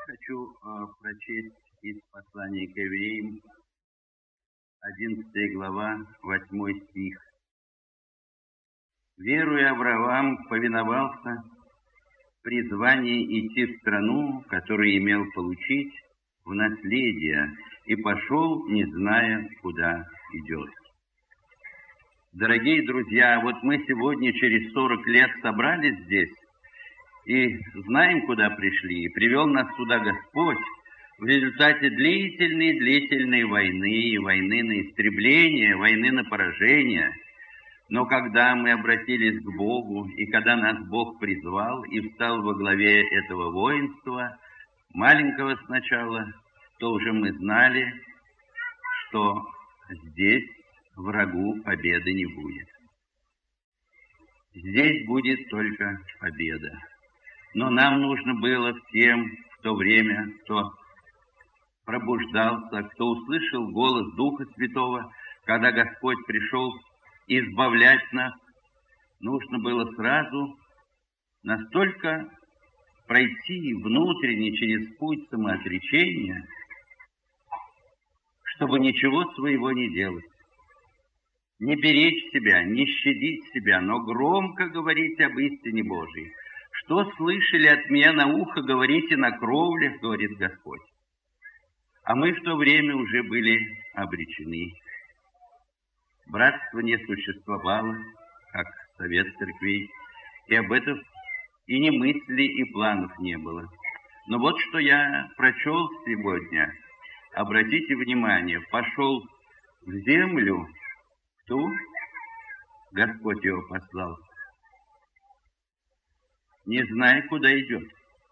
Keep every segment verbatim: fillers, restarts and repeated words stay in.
хочу э, прочесть из послания к евреям, одиннадцатая глава, восьмой стих. «Веруя Авраам повиновался призванию идти в страну, которую имел получить в наследие, и пошел, не зная, куда идет». Дорогие друзья, вот мы сегодня через сорок лет собрались здесь и знаем, куда пришли, и привел нас сюда Господь в результате длительной-длительной войны, войны на истребление, войны на поражение. Но когда мы обратились к Богу, и когда нас Бог призвал и встал во главе этого воинства, маленького сначала, то уже мы знали, что здесь врагу победы не будет. Здесь будет только победа. Но нам нужно было всем в то время, кто пробуждался, кто услышал голос Духа Святого, когда Господь пришел избавлять нас, нужно было сразу настолько пройти внутренне через путь самоотречения, чтобы ничего своего не делать. Не беречь себя, не щадить себя, но громко говорить об истине Божией. Что слышали от меня на ухо, говорите на кровлях, говорит Господь. А мы в то время уже были обречены. Братство не существовало, как совет церквей, и об этом и ни мыслей, и планов не было. Но вот что я прочел сегодня. Обратите внимание, пошел в землю, ту Господь его послал, не зная, куда идет.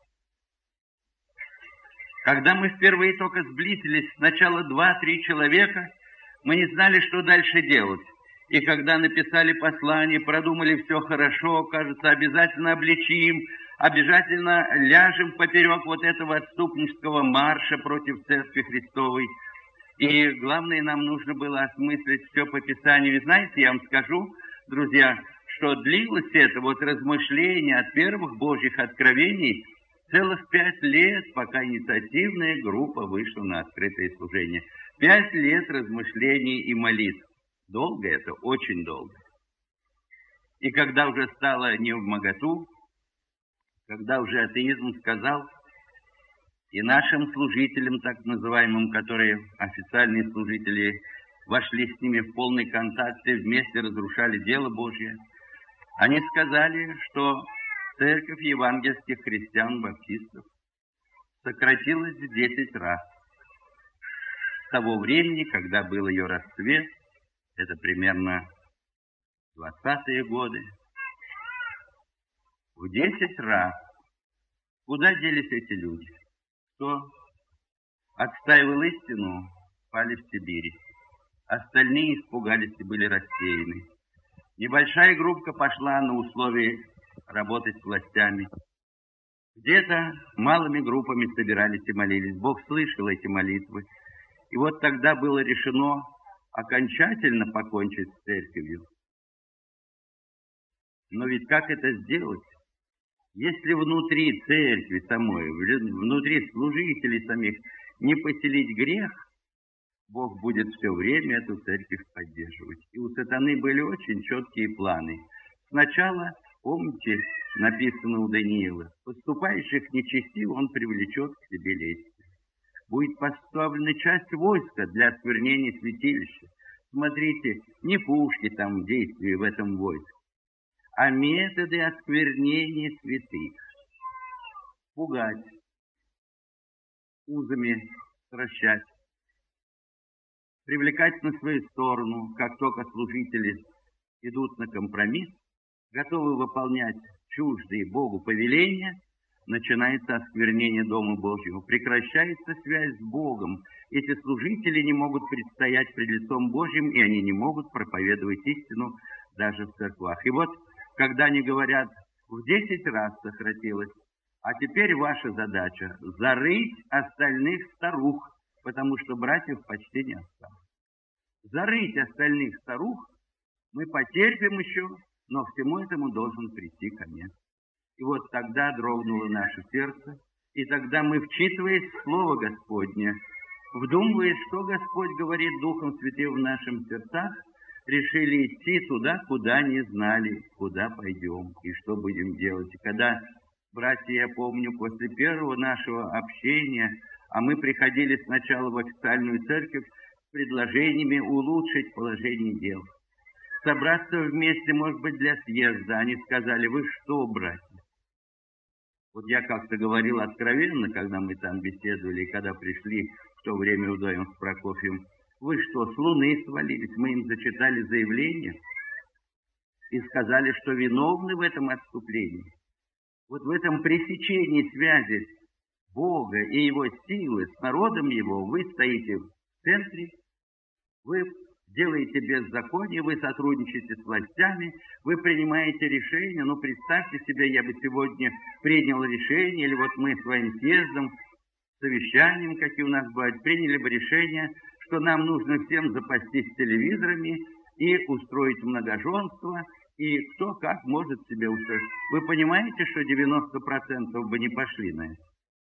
Когда мы впервые только сблизились, сначала два-три человека, мы не знали, что дальше делать. И когда написали послание, продумали все хорошо, кажется, обязательно обличим, обязательно ляжем поперек вот этого отступнического марша против Церкви Христовой. И главное, нам нужно было осмыслить все по Писанию. И знаете, я вам скажу, друзья, что длилось это вот размышление от первых Божьих откровений целых пять лет, пока инициативная группа вышла на открытое служение. Пять лет размышлений и молитв. Долго это, очень долго. И когда уже стало невмоготу, когда уже атеизм сказал, и нашим служителям, так называемым, которые официальные служители, вошли с ними в полный контакт и вместе разрушали дело Божье, они сказали, что церковь евангельских христиан-баптистов сократилась в десять раз. С того времени, когда был ее расцвет, это примерно двадцатые годы, в десять раз. Куда делись эти люди? Кто отстаивал истину, пали в Сибири. Остальные испугались и были рассеяны. Небольшая группа пошла на условия работать с властями. Где-то малыми группами собирались и молились. Бог слышал эти молитвы. И вот тогда было решено окончательно покончить с церковью. Но ведь как это сделать? Если внутри церкви самой, внутри служителей самих не поселить грех, Бог будет все время эту церковь поддерживать. И у сатаны были очень четкие планы. Сначала, помните, написано у Даниила, поступающих нечестиво он привлечет к себе лестью. Будет поставлена часть войска для осквернения святилища. Смотрите, не пушки там в действии в этом войске, а методы осквернения святых. Пугать, узами стращать, привлекать на свою сторону, как только служители идут на компромисс, готовы выполнять чуждые Богу повеления, начинается осквернение Дома Божьего, прекращается связь с Богом. Эти служители не могут предстоять пред лицом Божьим, и они не могут проповедовать истину даже в церквах. И вот, когда они говорят, в десять раз сократилось, а теперь ваша задача зарыть остальных старух, потому что братьев почти не осталось. Зарыть остальных старух, мы потерпим еще, но всему этому должен прийти конец. И вот тогда дрогнуло наше сердце, И тогда мы, вчитываясь в Слово Господне, вдумываясь, что Господь говорит Духом Святым в нашем сердцах, решили идти туда, куда не знали, куда пойдем и что будем делать. И когда, братья, я помню, после первого нашего общения, а мы приходили сначала в официальную церковь с предложениями улучшить положение дел, собраться вместе, может быть, для съезда, они сказали: вы что, братья? Вот я как-то говорил откровенно, когда мы там беседовали, и когда пришли в то время вдвоем с Прокофьем: вы что, с луны свалились? Мы им зачитали заявление и сказали, что виновны в этом отступлении. Вот в этом пресечении связи Бога и Его силы с народом Его вы стоите в центре, вы делаете беззаконие, вы сотрудничаете с властями, вы принимаете решения. Ну, представьте себе, я бы сегодня принял решение, или вот мы своим съездом, совещанием, какие у нас бывают, приняли бы решение, что нам нужно всем запастись телевизорами и устроить многоженство, и кто как может себе устроить. Вы понимаете, что девяносто процентов бы не пошли на это?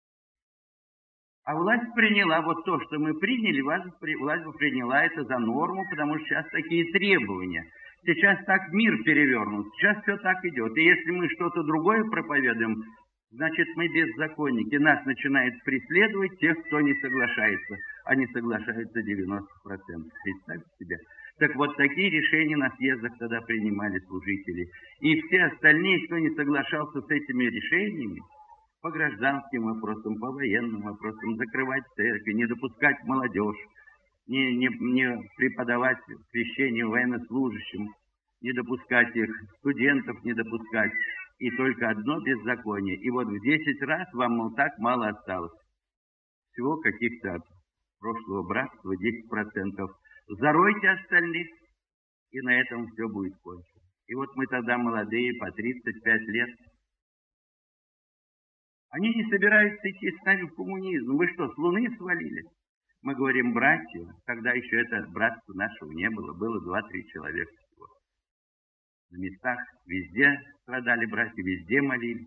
А власть приняла вот то, что мы приняли, власть, власть приняла это за норму, потому что сейчас такие требования. Сейчас так мир перевернут, сейчас все так идет. И если мы что-то другое проповедуем, значит, мы беззаконники. Нас начинают преследовать тех, кто не соглашается. А не соглашаются девяносто процентов. Представьте себе. Так вот, такие решения на съездах тогда принимали служители. И все остальные, кто не соглашался с этими решениями, по гражданским вопросам, по военным вопросам, закрывать церкви, не допускать молодежь, не, не, не преподавать крещение военнослужащим, не допускать их, студентов не допускать. И только одно беззаконие. И вот в десять раз вам, мол, так мало осталось. Всего каких-то от прошлого братства десять процентов. Заройте остальных, и на этом все будет кончено. И вот мы тогда молодые, по тридцать пять лет. Они не собираются идти с нами в коммунизм. Вы что, с луны свалились? Мы говорим: братья, тогда еще это братство нашего не было. Было два-три человека всего. На местах везде страдали братья, везде молились.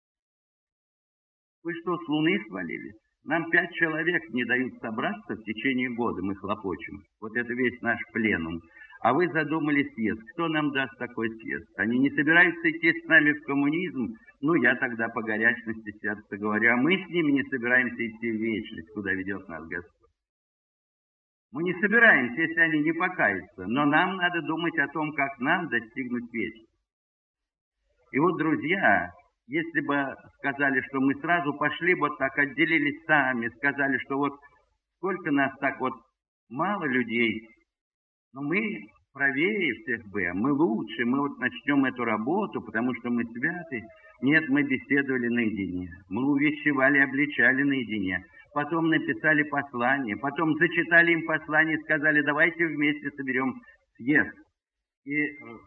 Вы что, с луны свалились? Нам пять человек не дают собраться в течение года, мы хлопочем. Вот это весь наш пленум. А вы задумали съезд. Кто нам даст такой съезд? Они не собираются идти с нами в коммунизм. Ну, я тогда по горячности сердца говорю, а мы с ними не собираемся идти в вечность, куда ведет нас Господь. Мы не собираемся, если они не покаются. Но нам надо думать о том, как нам достигнуть вечности. И вот, друзья, если бы сказали, что мы сразу пошли, вот так отделились сами, сказали, что вот сколько нас так вот мало людей, но мы правее всех бы, мы лучше, мы вот начнем эту работу, потому что мы святы. Нет, мы беседовали наедине, мы увещевали, обличали наедине, потом написали послание, потом зачитали им послание и сказали: давайте вместе соберем съезд. И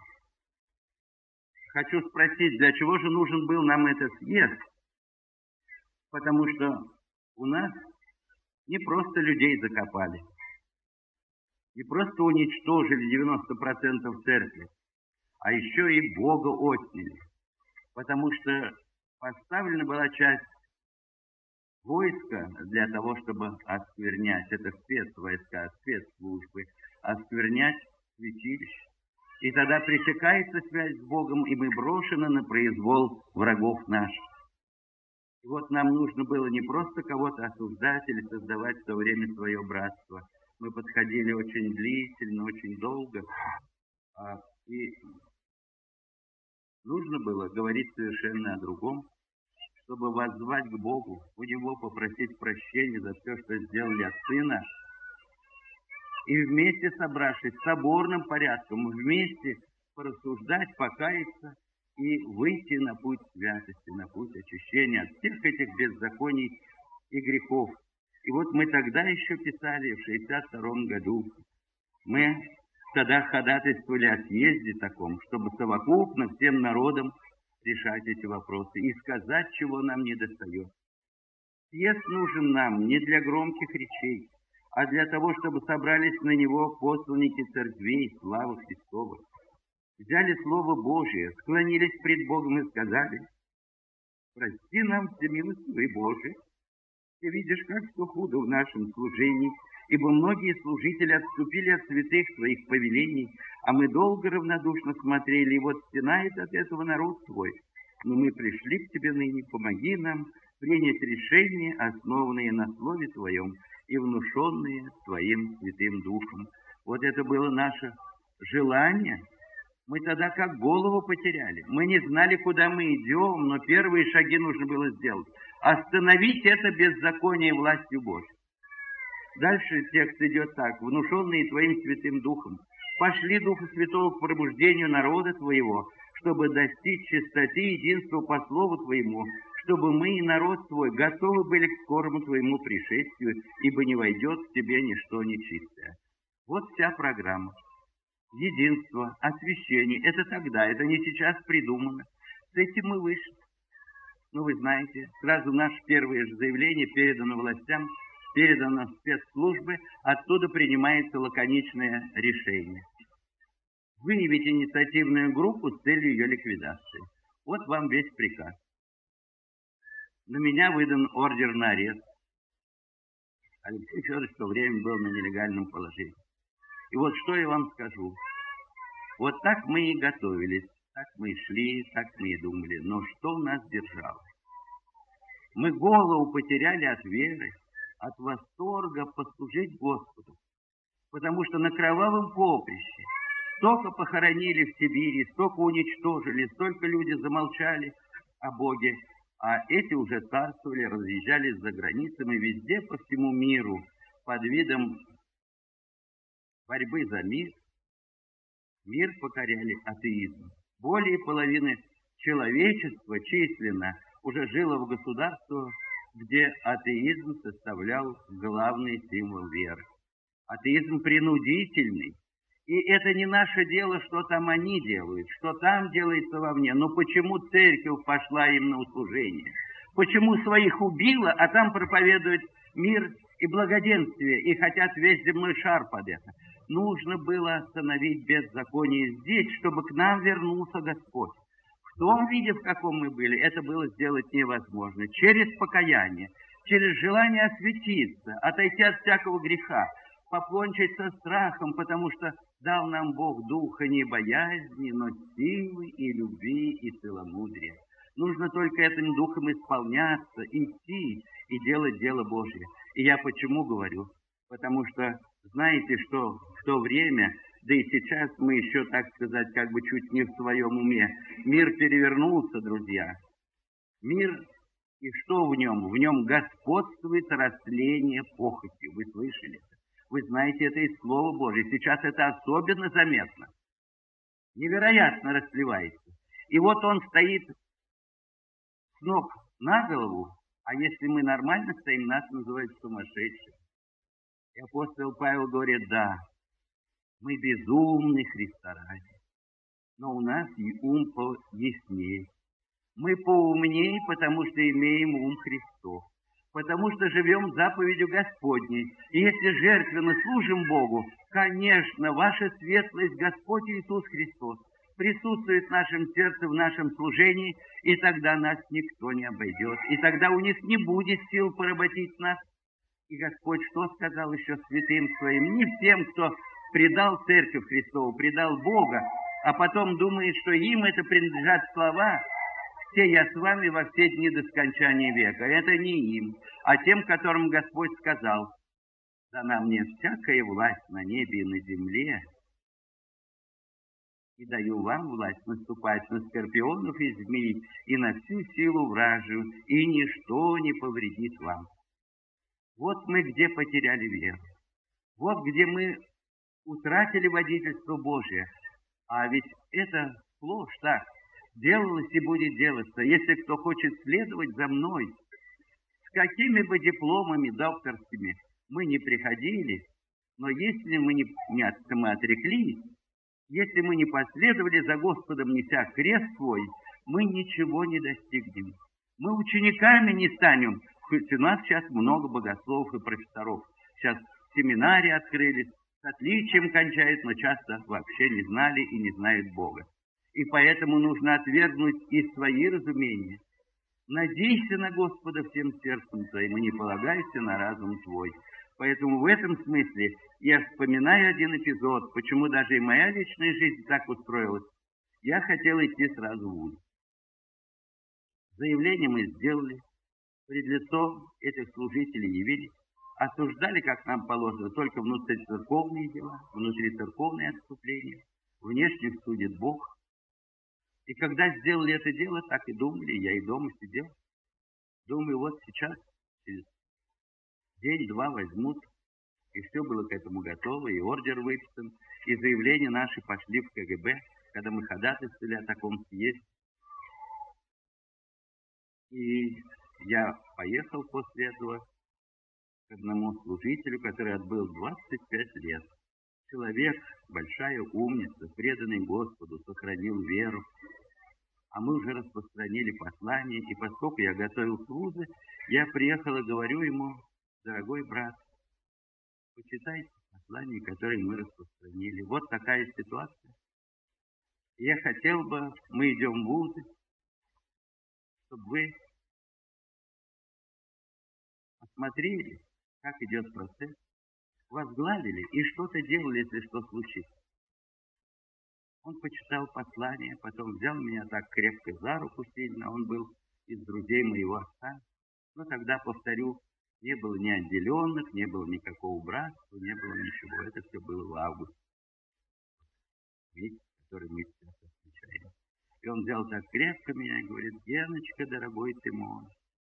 хочу спросить, для чего же нужен был нам этот съезд? Потому что у нас не просто людей закопали, не просто уничтожили девяносто процентов церкви, а еще и Бога отняли. Потому что поставлена была часть войска для того, чтобы осквернять, это спецвойска, спецслужбы, осквернять святилище. И тогда пресекается связь с Богом, и мы брошены на произвол врагов наших. И вот нам нужно было не просто кого-то осуждать или создавать в то время свое братство. Мы подходили очень длительно, очень долго. И нужно было говорить совершенно о другом, чтобы воззвать к Богу, у Него попросить прощения за все, что сделали отцы наши. И вместе собравшись соборным порядком, вместе порассуждать, покаяться и выйти на путь святости, на путь очищения от всех этих беззаконий и грехов. И вот мы тогда еще писали, в шестьдесят втором году, мы тогда ходатайствовали о съезде таком, чтобы совокупно всем народам решать эти вопросы и сказать, чего нам недостает. Съезд нужен нам не для громких речей, а для того, чтобы собрались на него посланники церквей славы Христовой. Взяли Слово Божие, склонились пред Богом и сказали: Прости нам всемилостивый Боже. Ты видишь, как все худо в нашем служении, ибо многие служители отступили от святых своих повелений, а мы долго равнодушно смотрели, и вот стенает от этого народ твой. Но мы пришли к тебе ныне, помоги нам принять решения, основанные на Слове Твоем и внушенные Твоим Святым Духом. Вот это было наше желание. Мы тогда как голову потеряли. Мы не знали, куда мы идем, но первые шаги нужно было сделать. Остановить это беззаконие властью Божьей. Дальше текст идет так. Внушенные Твоим Святым Духом, пошли Духа Святого к пробуждению народа Твоего, чтобы достичь чистоты и единства по Слову Твоему, чтобы мы и народ Твой готовы были к скорому Твоему пришествию, ибо не войдет в Тебе ничто нечистое. Вот вся программа. Единство, освящение. Это тогда, это не сейчас придумано. С этим мы вышли. Ну, вы знаете, сразу наше первое же заявление передано властям, передано в спецслужбы, оттуда принимается лаконичное решение. Выявить инициативную группу с целью ее ликвидации. Вот вам весь приказ. На меня выдан ордер на арест. Алексей Федорович в то время был на нелегальном положении. И вот что я вам скажу. Вот так мы и готовились, так мы и шли, так мы и думали. Но что нас держало? Мы голову потеряли от веры, от восторга послужить Господу. Потому что на кровавом поприще столько похоронили в Сибири, столько уничтожили, столько люди замолчали о Боге, а эти уже царствовали, разъезжались за границами везде по всему миру под видом борьбы за мир. Мир покоряли атеизм. Более половины человечества численно уже жило в государствах, где атеизм составлял главный символ веры. Атеизм принудительный. И это не наше дело, что там они делают, что там делается вовне. Но почему церковь пошла им на услужение? Почему своих убила, а там проповедует мир и благоденствие, и хотят весь земной шар под это? Нужно было остановить беззаконие здесь, чтобы к нам вернулся Господь. В том виде, в каком мы были, это было сделать невозможно. Через покаяние, через желание осветиться, отойти от всякого греха, покончить со страхом, потому что дал нам Бог духа не боязни, но силы и любви и целомудрия. Нужно только этим духом исполняться, идти и делать дело Божье. И я почему говорю? Потому что знаете, что в то время, да и сейчас мы еще, так сказать, как бы чуть не в своем уме, мир перевернулся, друзья. Мир, и что в нем? В нем господствует растление похоти. Вы слышали? Вы знаете, это из Слова Божьего. Сейчас это особенно заметно. Невероятно расливается. И вот он стоит с ног на голову, а если мы нормально стоим, нас называют сумасшедшими. И апостол Павел говорит, да, мы безумны Христа ради, но у нас и ум пояснее. Мы поумнее, потому что имеем ум Христов, потому что живем заповедью Господней. И если жертвенно служим Богу, конечно, ваша светлость, Господь Иисус Христос, присутствует в нашем сердце, в нашем служении, и тогда нас никто не обойдет. И тогда у них не будет сил поработить нас. И Господь что сказал еще святым своим? Не всем, кто предал Церковь Христову, предал Бога, а потом думает, что им это принадлежат слова «Все я с вами во все дни до скончания века». Это не им, а тем, которым Господь сказал: «Дана мне всякая власть на небе и на земле, и даю вам власть наступать на скорпионов и змей, и на всю силу вражию, и ничто не повредит вам». Вот мы где потеряли веру. Вот где мы утратили водительство Божие. А ведь это сплошь так. Делалось и будет делаться. Если кто хочет следовать за мной, с какими бы дипломами докторскими мы не приходили, но если мы не, не от, мы отреклись, если мы не последовали за Господом, неся крест свой, мы ничего не достигнем. Мы учениками не станем. Хоть у нас сейчас много богословов и профессоров. Сейчас семинарии открылись, с отличием кончают, но часто вообще не знали и не знают Бога. И поэтому нужно отвергнуть и свои разумения, Надейся на Господа всем сердцем твоим и не полагайся на разум твой. Поэтому в этом смысле я вспоминаю один эпизод, почему даже и моя личная жизнь так устроилась. Я хотел идти сразу в вуз. Заявление мы сделали, пред лицом этих служителей явились, осуждали, как нам положено, только внутрицерковные дела, внутрицерковные отступления, внешних судит Бог. И когда сделали это дело, так и думали, я и дома сидел. Думаю, вот сейчас, через день-два возьмут, и все было к этому готово, и ордер выписан, и заявления наши пошли в ка гэ бэ, когда мы ходатайствовали о таком съезде. И я поехал после этого к одному служителю, который отбыл двадцать пять лет. Человек, большая умница, преданный Господу, сохранил веру. А мы уже распространили послание, и поскольку я готовил крузы, я приехал и говорю ему: дорогой брат, почитайте послание, которое мы распространили. Вот такая ситуация. Я хотел бы, мы идем в вузы, чтобы вы посмотрели, как идет процесс, возглавили и что-то делали, если что случится. Он почитал послание, потом взял меня так крепко за руку сильно. Он был из друзей моего отца. Но тогда, повторю, не было ни отделенных, не было никакого братства, не было ничего. Это все было в августе, месяц, который мы сейчас отмечаем. И он взял так крепко меня и говорит: Геночка, дорогой ты мой,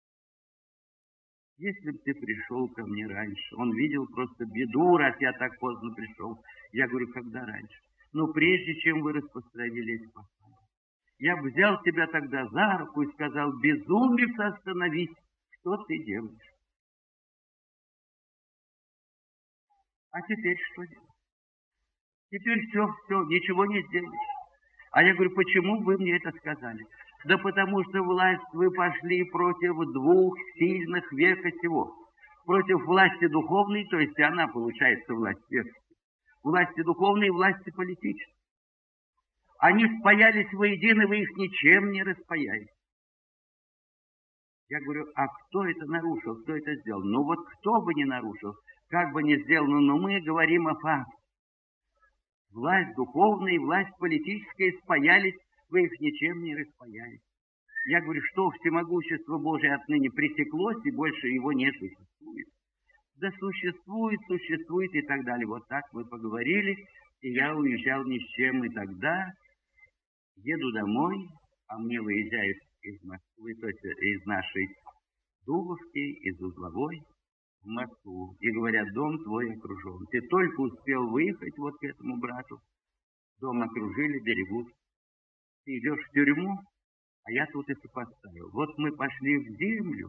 если бы ты пришел ко мне раньше, он видел просто беду, раз я так поздно пришел. Я говорю: когда раньше? Но прежде чем вы распространили эти послания, я бы взял тебя тогда за руку и сказал: безумец, остановись, что ты делаешь? А теперь что делать? Теперь все, все, ничего не сделаешь. А я говорю: почему вы мне это сказали? Да потому что власть вы пошли против двух сильных века сего. Против власти духовной, то есть она, получается, власть века. Власти духовной и власти политической. Они спаялись воедино, вы их ничем не распаяете. Я говорю: а кто это нарушил, кто это сделал? Ну вот кто бы не нарушил, как бы ни сделано, но мы говорим о факте. Власть духовная и власть политическая спаялись, вы их ничем не распаяете. Я говорю: что всемогущество Божие отныне пресеклось, и больше его не существует. Да существует, существует и так далее. Вот так мы поговорили, и я уезжал ни с чем. И тогда еду домой, а мне выезжают из Москвы, то есть из нашей Дубовки, из Узловой в Москву. И говорят: дом твой окружен. Ты только успел выехать вот к этому брату, дом окружили, берегут. Ты идешь в тюрьму, а я тут и сопоставил. Вот мы пошли в землю,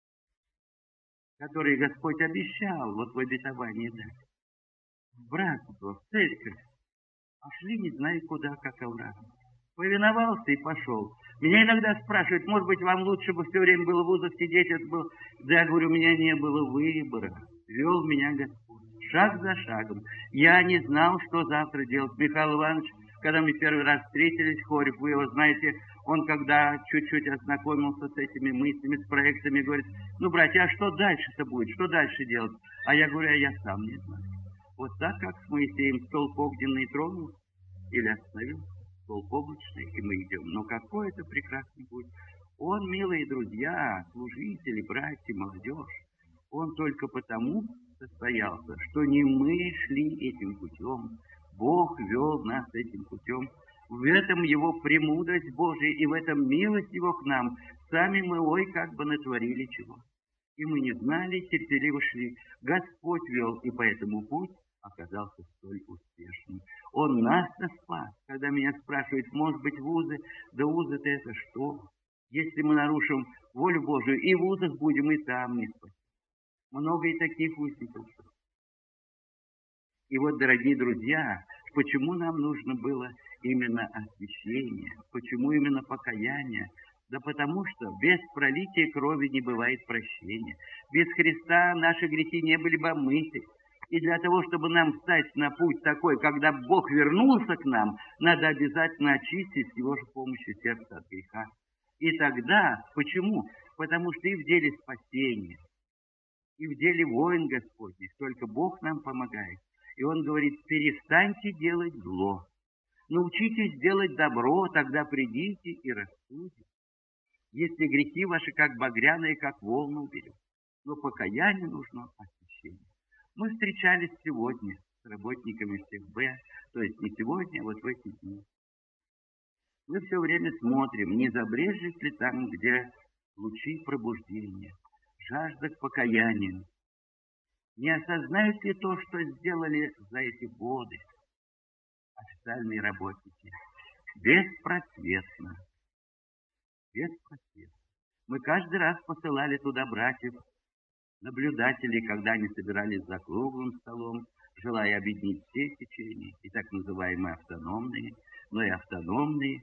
который Господь обещал, вот в обетовании дать. В братство, в церковь. Пошли не знаю куда, как овраг. Повиновался и пошел. Меня иногда спрашивают: может быть, вам лучше бы все время было в вузах сидеть? Это был... Да, я говорю, у меня не было выбора. Вел меня Господь. Шаг за шагом. Я не знал, что завтра делать. Михаил Иванович, когда мы первый раз встретились, Хорев, вы его знаете, он, когда чуть-чуть ознакомился с этими мыслями, с проектами, говорит: ну, братья, а что дальше-то будет? Что дальше делать? А я говорю: а я сам не знаю. Вот так, как с Моисеем столб огненный тронул или остановил, столб облачный, и мы идем. Но какой это прекрасный будет. Он, милые друзья, служители, братья, молодежь, он только потому состоялся, что не мы шли этим путем, Бог вел нас этим путем. В этом его премудрость Божия и в этом милость его к нам. Сами мы, ой, как бы натворили чего. И мы не знали, терпеливо шли. Господь вел, и поэтому путь оказался столь успешным. Он нас спас. Когда меня спрашивают: может быть, вузы? Да вузы-то это что? Если мы нарушим волю Божию, и в вузах будем, и там не спасем. Много и таких узников. И вот, дорогие друзья, почему нам нужно было именно освящение? Почему именно покаяние? Да потому что без пролития крови не бывает прощения. Без Христа наши грехи не были бы омыты. И для того, чтобы нам встать на путь такой, когда Бог вернулся к нам, надо обязательно очистить с его же помощью сердце от греха. И тогда, почему? Потому что и в деле спасения, и в деле войн Господних только Бог нам помогает. И Он говорит, перестаньте делать зло, научитесь делать добро, тогда придите и рассудите. Если грехи ваши, как багряные, как волны, уберет. Но покаяние нужно очищение. Мы встречались сегодня с работниками всех Б, то есть не сегодня, а вот в эти дни. Мы все время смотрим, не забрежет ли там, где лучи пробуждения, жажда к покаянию. Не осознают ли то, что сделали за эти годы официальные работники? Беспросветно. Беспросветно. Мы каждый раз посылали туда братьев, наблюдателей, когда они собирались за круглым столом, желая объединить все течения, и так называемые автономные, но и автономные,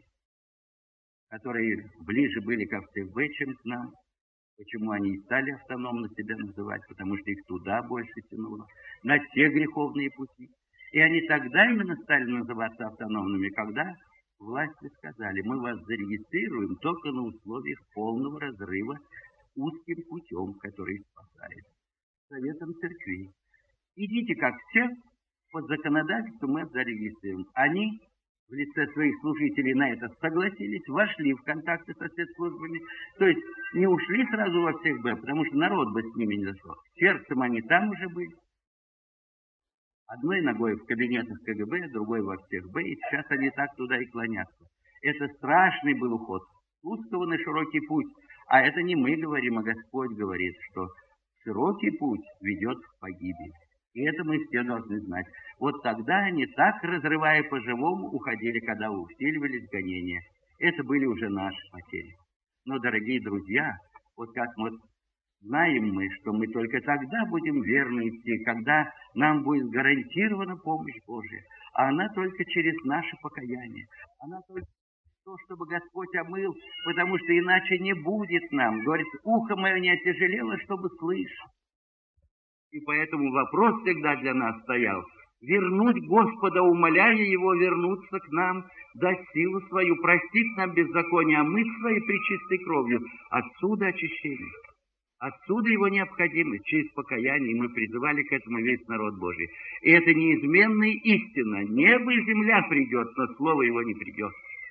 которые ближе были к АвтоФБ, чем к нам. Почему они и стали автономно себя называть? Потому что их туда больше тянуло, на те греховные пути. И они тогда именно стали называться автономными, когда власти сказали, мы вас зарегистрируем только на условиях полного разрыва узким путем, который спасает Советом Церквей. Идите, как все, под законодательством мы зарегистрируем. Они в лице своих служителей на это согласились, вошли в контакты со спецслужбами, то есть не ушли сразу во всех Б, потому что народ бы с ними не зашел. Сердцем они там уже были. Одной ногой в кабинетах КГБ, другой во всех Б, и сейчас они так туда и клонятся. Это страшный был уход. Узкого на широкий путь. А это не мы говорим, а Господь говорит, что широкий путь ведет в погибель. И это мы все должны знать. Вот тогда они так, разрывая по-живому, уходили, когда усиливались гонения. Это были уже наши потери. Но, дорогие друзья, вот как вот знаем мы, что мы только тогда будем верно идти, когда нам будет гарантирована помощь Божия. А она только через наше покаяние. Она только то, чтобы Господь омыл, потому что иначе не будет нам. Говорит, ухо мое не отяжелело, чтобы слышать. И поэтому вопрос всегда для нас стоял. Вернуть Господа, умоляя Его вернуться к нам, дать силу свою, простить нам беззаконие, омыть своей пречистой кровью. Отсюда очищение. Отсюда его необходимость. Через покаяние и мы призывали к этому весь народ Божий. И это неизменная истина. Небо и земля придет, но слово его не придет.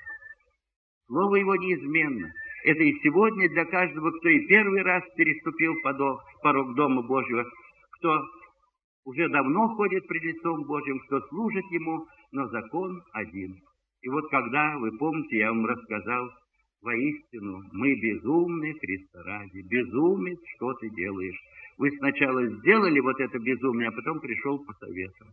Слово его неизменно. Это и сегодня для каждого, кто и первый раз переступил порог Дома Божьего, кто уже давно ходит пред лицом Божьим, кто служит ему, но закон один. И вот когда, вы помните, я вам рассказал, воистину, мы безумны Христа ради. Безумец, что ты делаешь? Вы сначала сделали вот это безумие, а потом пришел по советам.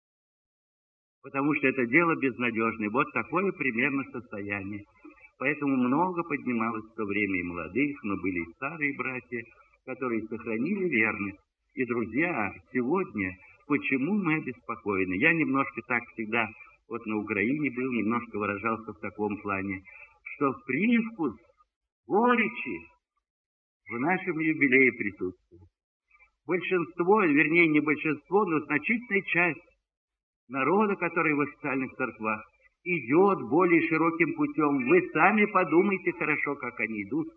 Потому что это дело безнадежное. Вот такое примерно состояние. Поэтому много поднималось в то время и молодых, но были и старые братья, которые сохранили верность. И, друзья, сегодня, почему мы обеспокоены? Я немножко так всегда, вот на Украине был, немножко выражался в таком плане, что привкус горечи в нашем юбилее присутствует. Большинство, вернее, не большинство, но значительная часть народа, который в официальных церквах, идет более широким путем. Вы сами подумайте хорошо, как они идут.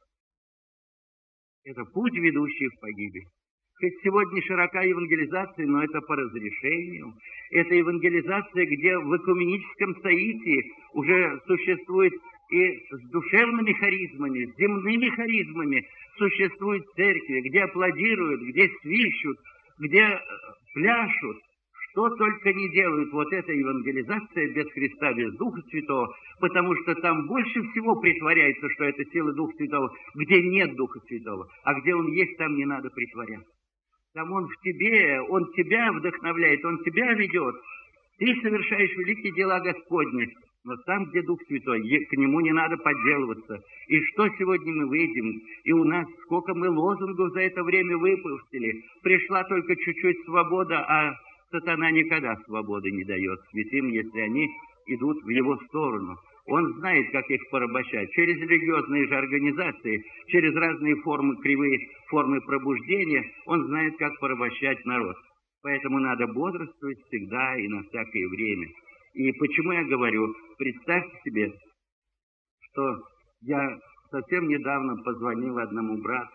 Это путь, ведущий в погибель. Хоть сегодня широка евангелизация, но это по разрешению. Это евангелизация, где в экуменическом соитии уже существует и с душевными харизмами, с земными харизмами существуют церкви, где аплодируют, где свищут, где пляшут. Что только не делают, вот эта евангелизация без Христа, без Духа Святого, потому что там больше всего притворяется, что это сила Духа Святого, где нет Духа Святого, а где Он есть, там не надо притворяться. Там Он в тебе, Он тебя вдохновляет, Он тебя ведет. Ты совершаешь великие дела Господни, но там, где Дух Святой, к Нему не надо подделываться. И что сегодня мы выйдем? И у нас сколько мы лозунгов за это время выпустили. Пришла только чуть-чуть свобода, а сатана никогда свободы не дает святым, если они идут в его сторону. Он знает, как их порабощать. Через религиозные же организации, через разные формы, кривые формы пробуждения, он знает, как порабощать народ. Поэтому надо бодрствовать всегда и на всякое время. И почему я говорю, представьте себе, что я совсем недавно позвонил одному брату.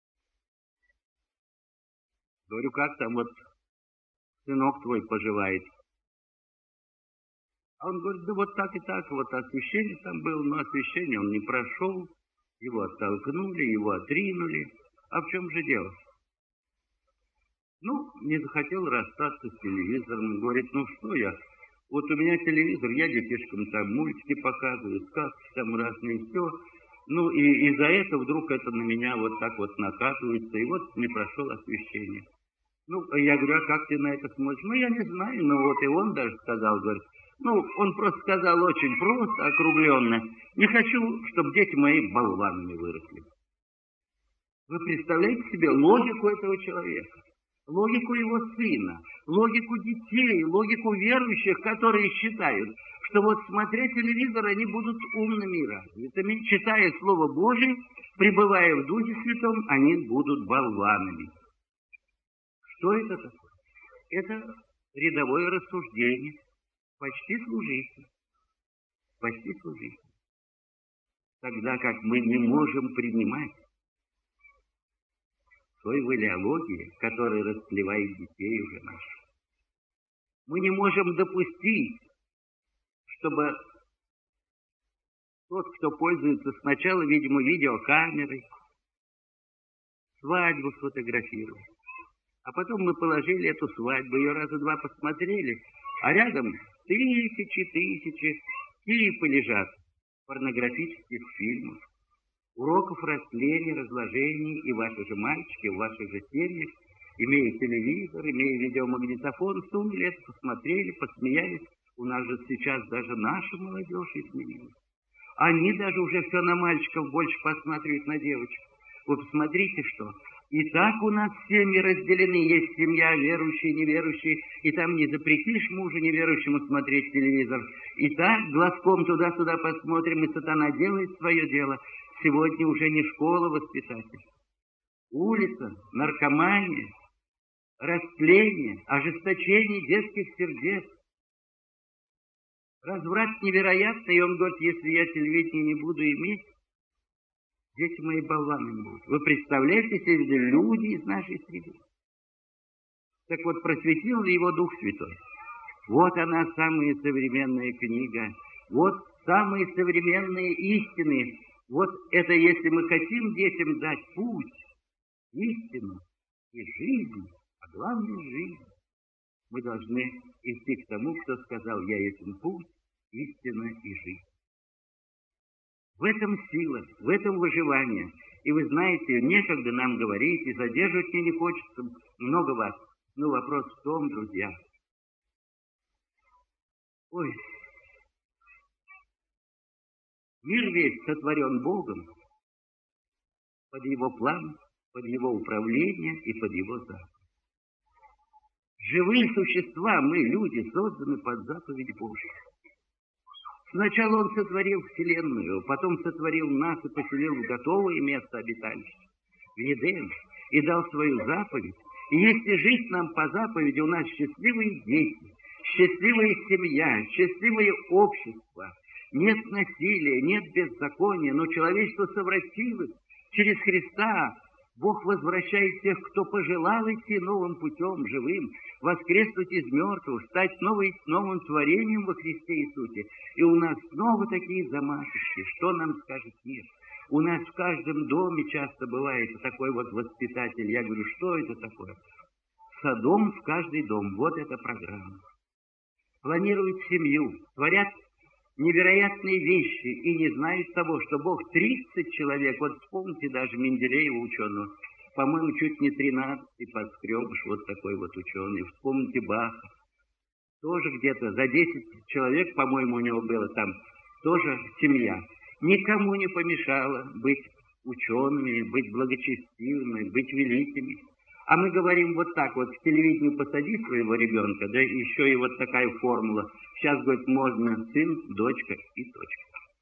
Говорю, как там вот сынок твой поживает? А он говорит, да вот так и так, вот освящение там было, но освящение он не прошел, его оттолкнули, его отринули. А в чем же дело? Ну, не захотел расстаться с телевизором. Говорит, ну что я, вот у меня телевизор, я детишкам там мультики показываю, сказки там разные, все. Ну, и из-за этого вдруг это на меня вот так вот накатывается, и вот не прошел освящение. Ну, я говорю, а как ты на это смотришь? Ну, я не знаю, ну вот и он даже сказал, говорит, ну, он просто сказал очень просто, округленно, не хочу, чтобы дети мои болванами выросли. Вы представляете себе логику этого человека? Логику его сына, логику детей, логику верующих, которые считают, что вот смотря телевизор, они будут умными и развитыми, читая Слово Божие, пребывая в Духе Святом, они будут болванами. Что это такое? Это рядовое рассуждение, почти служитель, почти служитель. Тогда как мы не можем принимать той идеологии, которая растлевает детей уже наших. Мы не можем допустить, чтобы тот, кто пользуется сначала, видимо, видеокамерой, свадьбу сфотографировал. А потом мы положили эту свадьбу, ее раза два посмотрели, а рядом тысячи, тысячи клипы лежат порнографических фильмов, уроков растления, разложений, и ваши же мальчики в ваших же семьях, имея телевизор, имея видеомагнитофон, сунули это, посмотрели, посмеялись. У нас же сейчас даже наша молодежь изменилась. Они даже уже все на мальчиков больше посматривают, на девочек. Вы посмотрите, что. И так у нас семьи разделены. Есть семья верующая, неверующая. И там не запретишь мужу неверующему смотреть телевизор. И так глазком туда-сюда посмотрим, и сатана делает свое дело. Сегодня уже не школа воспитатель. Улица, наркомания, растление, ожесточение детских сердец. Разврат невероятный, и он говорит, если я телевидение не буду иметь, дети мои болванами будут. Вы представляете себе люди из нашей среды? Так вот, просветил ли его Дух Святой? Вот она, самая современная книга. Вот самые современные истины. Вот это, если мы хотим детям дать путь, истину и жизнь, а главное жизнь, мы должны идти к тому, кто сказал, я есть путь, истина и жизнь. В этом сила, в этом выживание. И вы знаете, некогда нам говорить, и задерживать мне не хочется много вас. Но вопрос в том, друзья. Ой, мир весь сотворен Богом под Его план, под Его управление и под Его заповедь. Живые существа, мы, люди, созданы под заповедь Божью. Сначала Он сотворил Вселенную, потом сотворил нас и поселил в готовое место обиталища, в Едем, и дал свою заповедь. И если жить нам по заповеди, у нас счастливые дети, счастливая семья, счастливое общество, нет насилия, нет беззакония, но человечество совратилось через Христа. Бог возвращает тех, кто пожелал идти новым путем, живым, воскреснуть из мертвых, стать новой, новым творением во Христе Иисусе. И у нас снова такие замашечки. Что нам скажет мир? У нас в каждом доме часто бывает такой вот воспитатель. Я говорю, что это такое? Содом в каждый дом. Вот эта программа. Планируют семью, творят невероятные вещи и не знают того, что Бог тридцать человек, вот вспомните даже Менделеева ученого, по-моему, чуть не тринадцать, и Подскребыш, вот такой вот ученый, вспомните Баха, тоже где-то за десять человек, по-моему, у него было там, тоже семья. Никому не помешало быть учеными, быть благочестивыми, быть великими. А мы говорим вот так вот, в телевидении посади своего ребенка, да еще и вот такая формула. Сейчас, говорит, можно сын, дочка и точка.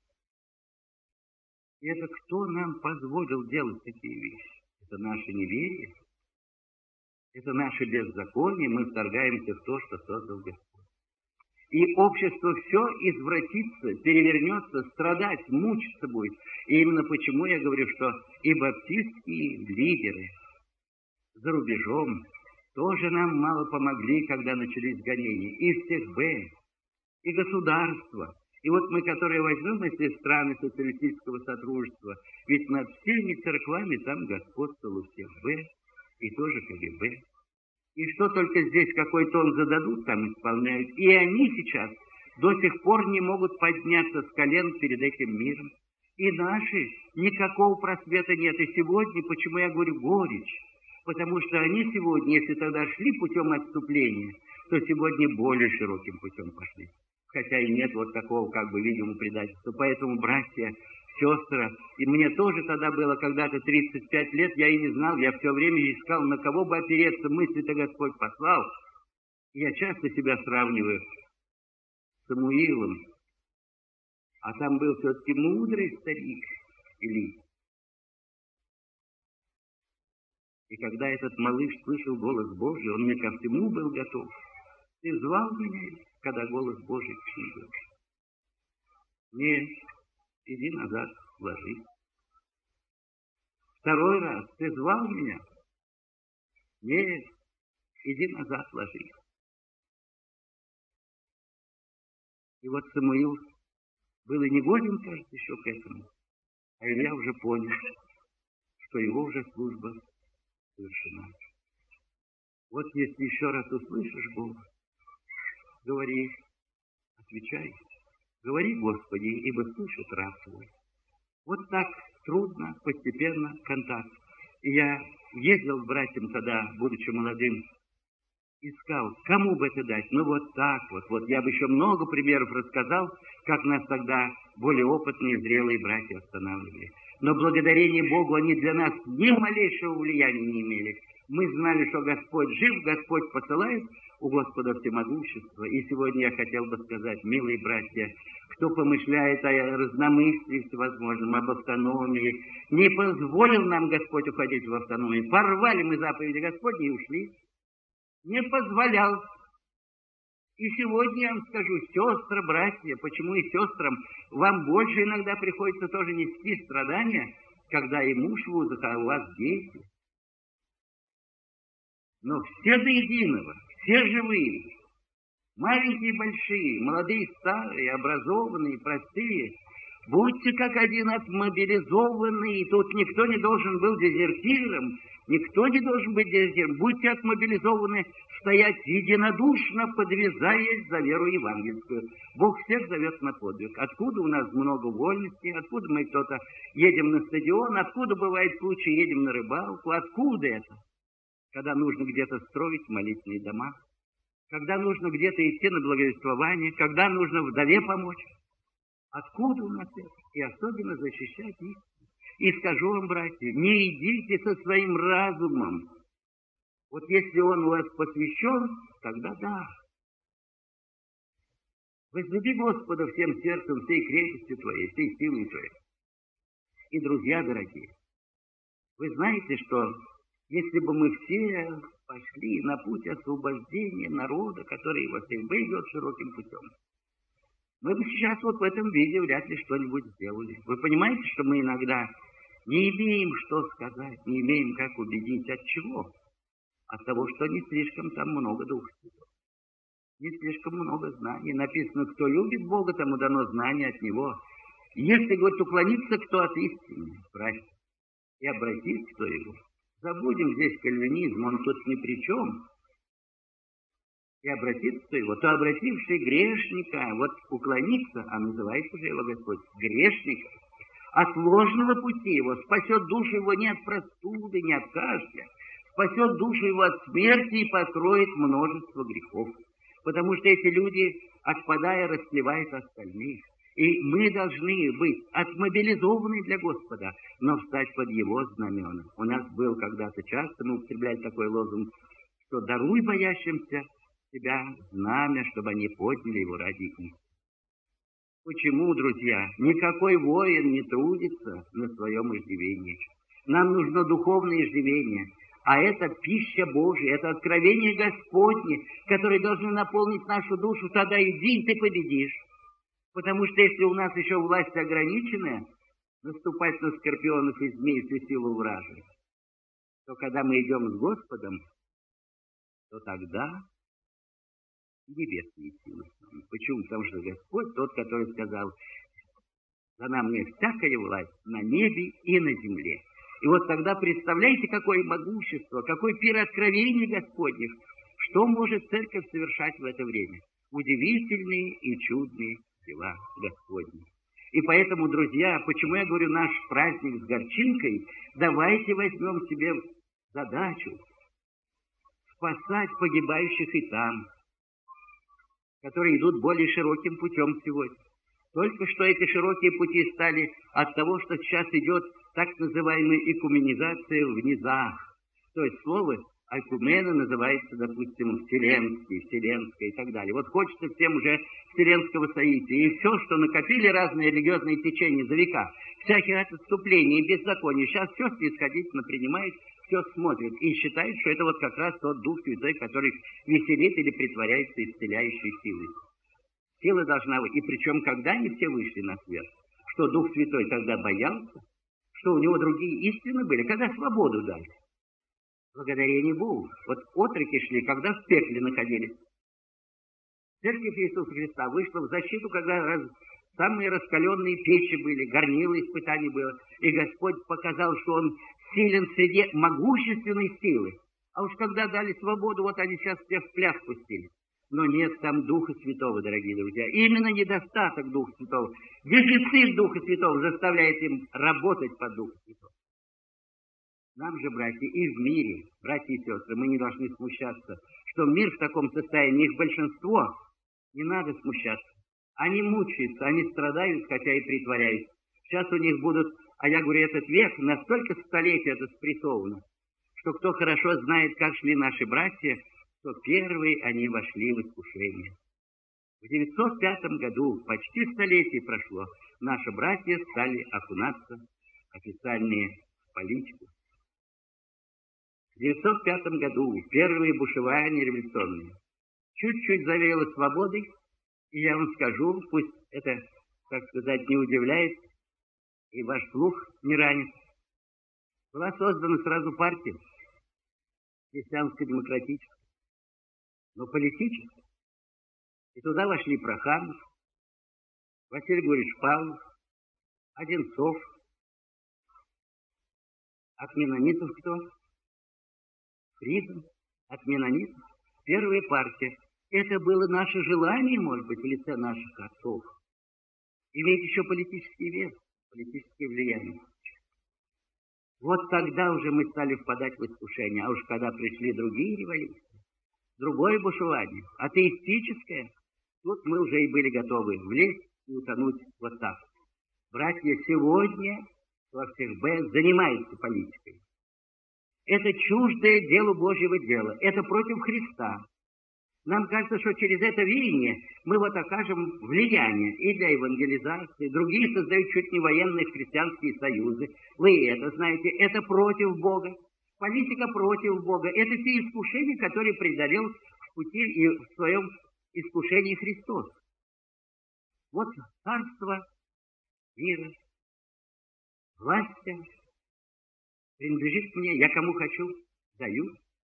И это кто нам позволил делать такие вещи? Это наше неверие, это наше беззаконие, мы вторгаемся в то, что создал Господь. И общество все извратится, перевернется, страдать, мучиться будет. И именно почему я говорю, что и баптистские лидеры за рубежом тоже нам мало помогли, когда начались гонения. И всех Б, и государства. И вот мы, которые возьмем эти страны социалистического сотрудничества, ведь над всеми церквами там господствовало всех Б, и тоже КГБ. И что только здесь, какой тон зададут, там исполняют. И они сейчас до сих пор не могут подняться с колен перед этим миром. И наши, никакого просвета нет. И сегодня, почему я говорю горечь? Потому что они сегодня, если тогда шли путем отступления, то сегодня более широким путем пошли. Хотя и нет вот такого, как бы, видимо, предательства. Поэтому, братья, сестры, и мне тоже тогда было когда-то тридцать пять лет, я и не знал, я все время искал, на кого бы опереться, мысли-то Господь послал. И я часто себя сравниваю с Самуилом, а там был все-таки мудрый старик Илий. И когда этот малыш слышал голос Божий, он мне ко всему был готов. Ты звал меня, когда голос Божий пришел? Нет, иди назад, ложись. Второй раз, ты звал меня? Нет, иди назад, ложись. И вот Самуил был и не годен, кажется, еще к этому. А Илья уже понял, что его уже служба совершена. Вот если еще раз услышишь Бога, говори, отвечай. Говори, Господи, ибо слышит раб твой. Вот так трудно, постепенно контакт. И я ездил к братьям тогда, будучи молодым, искал, кому бы это дать. Ну вот так вот. Вот я бы еще много примеров рассказал, как нас тогда более опытные, зрелые братья останавливали. Но благодарение Богу они для нас ни малейшего влияния не имели. Мы знали, что Господь жив, Господь посылает, у Господа всемогущество. И сегодня я хотел бы сказать, милые братья, кто помышляет о разномыслии всевозможном, об автономии, не позволил нам Господь уходить в автономию. Порвали мы заповеди Господни и ушли. Не позволял. И сегодня я вам скажу, сестры, братья, почему и сестрам вам больше иногда приходится тоже нести страдания, когда и муж в узах, а у вас дети. Но все до единого, все живые, маленькие и большие, молодые и старые, образованные, простые, будьте как один отмобилизованный, и тут никто не должен был дезертиром, никто не должен быть дезертиром, будьте отмобилизованы, стоять единодушно, подвязаясь за веру евангельскую. Бог всех зовет на подвиг. Откуда у нас много вольности, откуда мы кто-то едем на стадион, откуда бывает случай, едем на рыбалку, откуда это? Когда нужно где-то строить молитвенные дома, когда нужно где-то идти на благовествование, когда нужно вдове помочь. Откуда у нас это? И особенно защищать их. И скажу вам, братья, не идите со своим разумом. Вот если он у вас посвящен, тогда да. Возлюби Господа всем сердцем, всей крепостью твоей, всей силой твоей. И, друзья дорогие, вы знаете, что если бы мы все пошли на путь освобождения народа, который во всех бы идет широким путем, мы бы сейчас вот в этом виде вряд ли что-нибудь сделали. Вы понимаете, что мы иногда не имеем что сказать, не имеем как убедить. От чего? От того, что не слишком там много Духа Святого. Не слишком много знаний. Написано, кто любит Бога, тому дано знание от Него. Если, говорит, уклониться, кто от истины, братья, и обратиться к Его. Забудем здесь кальвинизм, он тут ни при чем. И обратиться к Его, то обративший грешника, вот уклониться, а называется же его Господь, грешника, от ложного пути его, спасет душу его не от простуды, не от кашля, спасет душу его от смерти и покроет множество грехов. Потому что эти люди, отпадая, расслевают остальных. И мы должны быть отмобилизованы для Господа, но встать под Его знамена. У нас был когда-то часто, мы употребляли такой лозунг, что даруй боящимся тебя знамя, чтобы они подняли его ради истины. Почему, друзья, никакой воин не трудится на своем иждивении? Нам нужно духовное иждивение. А это пища Божия, это откровение Господне, которое должно наполнить нашу душу. Тогда иди, и ты победишь. Потому что если у нас еще власть ограниченная, наступать на скорпионов и змей всю силу вражьей, то когда мы идем с Господом, то тогда небесные силы. Почему? Потому что Господь тот, который сказал: дана мне всякая власть на небе и на земле. И вот тогда представляете, какое могущество, какой пир откровений Господних, что может церковь совершать в это время. Удивительные и чудные дела Господни. И поэтому, друзья, почему я говорю наш праздник с горчинкой, давайте возьмем себе задачу спасать погибающих и там, которые идут более широким путем сегодня. Только что эти широкие пути стали от того, что сейчас идет так называемая экуменизация в низах. То есть слово айкумена называется, допустим, вселенский, вселенское и так далее. Вот хочется всем уже вселенского соития. И все, что накопили разные религиозные течения за века, всякие отступления и беззакония, сейчас все снисходительно принимает, все смотрит и считает, что это вот как раз тот Дух Святой, который веселит или притворяется исцеляющей силой. Сила должна быть. И причем, когда они все вышли на свет, что Дух Святой тогда боялся, что у него другие истины были, когда свободу дали. Благодарение Богу. Вот отроки шли, когда в пекле находились. Церковь Иисуса Христа вышла в защиту, когда раз, самые раскаленные печи были, горнило испытаний было. И Господь показал, что Он силен среди могущественной силы. А уж когда дали свободу, вот они сейчас всех в пляс пустили. Но нет там Духа Святого, дорогие друзья. Именно недостаток Духа Святого, дефицит Духа Святого заставляет им работать по Духу Святого. Нам же, братья, и в мире, братья и сестры, мы не должны смущаться, что мир в таком состоянии, их большинство, не надо смущаться. Они мучаются, они страдают, хотя и притворяются. Сейчас у них будут, а я говорю, этот век, настолько столетий это спрессовано, что кто хорошо знает, как шли наши братья, то первые они вошли в искушение. В девятьсот пятом году, почти столетие прошло, наши братья стали окунаться официальные в политику. В девятьсот пятом году первые бушевания революционные чуть-чуть завеяло свободой, и я вам скажу, пусть это, так сказать, не удивляет, и ваш слух не ранит. Была создана сразу партия христианско-демократическая, но политическая. И туда вошли Проханов, Василий Григорьевич Павлов, Одинцов. От менонитов кто? Фриден. От менонитов. Первая партия. Это было наше желание, может быть, в лице наших отцов. Иметь еще политический вес, политическое влияние. Вот тогда уже мы стали впадать в искушение. А уж когда пришли другие революции, другое бушевание, атеистическое, тут мы уже и были готовы влезть и утонуть вот так. Братья сегодня во всех Б занимаются политикой. Это чуждое делу Божьего дела. Это против Христа. Нам кажется, что через это веяние мы вот окажем влияние и для евангелизации. Другие создают чуть не военные христианские союзы. Вы это знаете. Это против Бога. Политика против Бога. Это те искушения, которые преодолел в пути и в своем искушении Христос. Вот царство мира, власть принадлежит мне. Я кому хочу, даю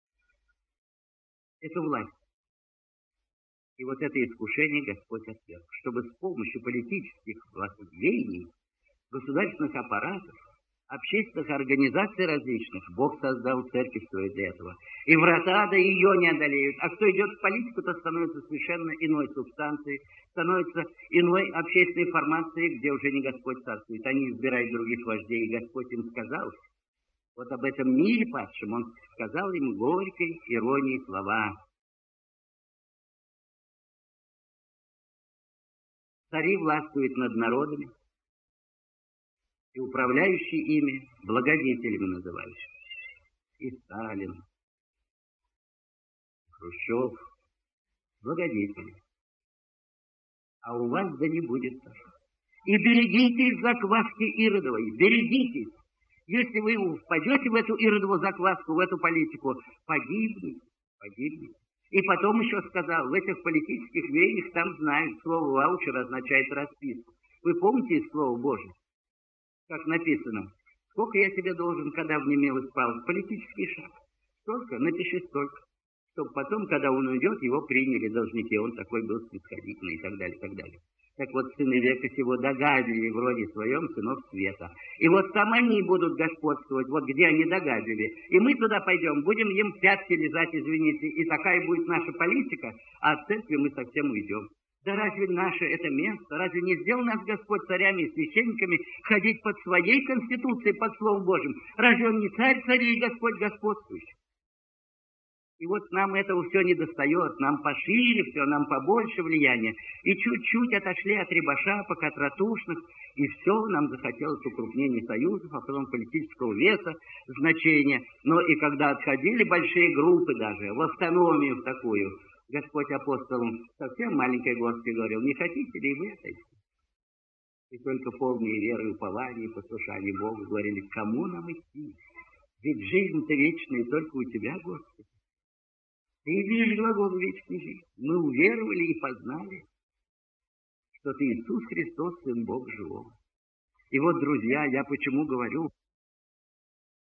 эту власть. И вот это искушение Господь отверг, чтобы с помощью политических веяний, государственных аппаратов, общественных организаций различных, Бог создал церковь свою для этого. И врата до ее не одолеют. А кто идет в политику, то становится совершенно иной субстанцией, становится иной общественной формацией, где уже не Господь царствует. Они избирают других вождей, и Господь им сказал, вот об этом мире падшем, Он сказал им горькой иронией слова. Цари властвуют над народами, и управляющие ими благодетелями называющие. И Сталин, Хрущев, благодетели. А у вас да не будет так. И берегитесь закваски Иродовой, берегитесь. Если вы впадете в эту иродову закваску, в эту политику, погибнете, погибнете. И потом еще сказал, в этих политических веяниях там знают, слово ваучер означает расписку. Вы помните из Слова Божьего, как написано, сколько я тебе должен, когда в немилость пал? Политический шаг. Столько, напиши столько. Чтобы потом, когда он уйдет, его приняли должники, он такой был снисходительный и так далее, и так далее. Так вот, сыны века сего догадили в роде своем сынов света. И вот там они будут господствовать, вот где они догадили. И мы туда пойдем, будем им пятки лизать, извините, и такая будет наша политика, а от церкви мы совсем уйдем. Да разве наше это место, разве не сделал нас Господь царями и священниками ходить под своей конституцией, под Словом Божьим? Разве он не царь царей и Господь господствующий? И вот нам этого все не достает, нам пошире все, нам побольше влияния. И чуть-чуть отошли от рябошапок, от ратушных, и все, нам захотелось укрупнения союзов, а потом политического веса, значения. Но и когда отходили большие группы даже, в автономию в такую, Господь апостолам совсем маленькой горстки говорил, не хотите ли вы это? И только полные веры, упования и послушания Богу говорили, кому нам идти? Ведь жизнь-то вечная только у Тебя, Господи. Ты видишь глагол вечной жизни. Мы уверовали и познали, что Ты Иисус Христос, Сын Бога Живого. И вот, друзья, я почему говорю,